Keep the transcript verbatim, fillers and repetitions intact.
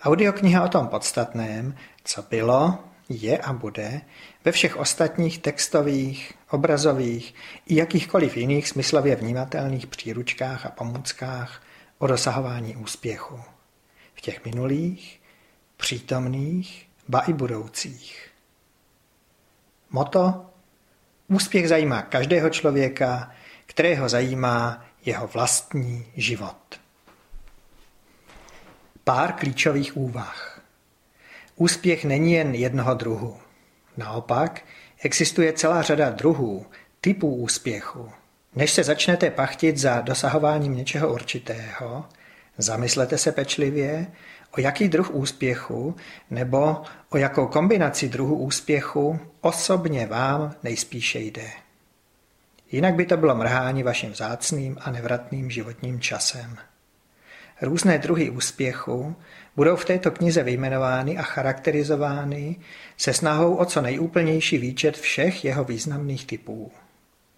Audiokniha o tom podstatném, co bylo, je a bude ve všech ostatních textových, obrazových i jakýchkoliv jiných smyslově vnímatelných příručkách a pomůckách o dosahování úspěchu. V těch minulých, přítomných, ba i budoucích. Motto: úspěch zajímá každého člověka, kterého zajímá jeho vlastní život. Pár klíčových úvah. Úspěch není jen jednoho druhu. Naopak, existuje celá řada druhů, typů úspěchu. Než se začnete pachtit za dosahováním něčeho určitého, zamyslete se pečlivě, o jaký druh úspěchu nebo o jakou kombinaci druhů úspěchu osobně vám nejspíše jde. Jinak by to bylo mrhání vaším vzácným a nevratným životním časem. Různé druhy úspěchu budou v této knize vyjmenovány a charakterizovány se snahou o co nejúplnější výčet všech jeho významných typů.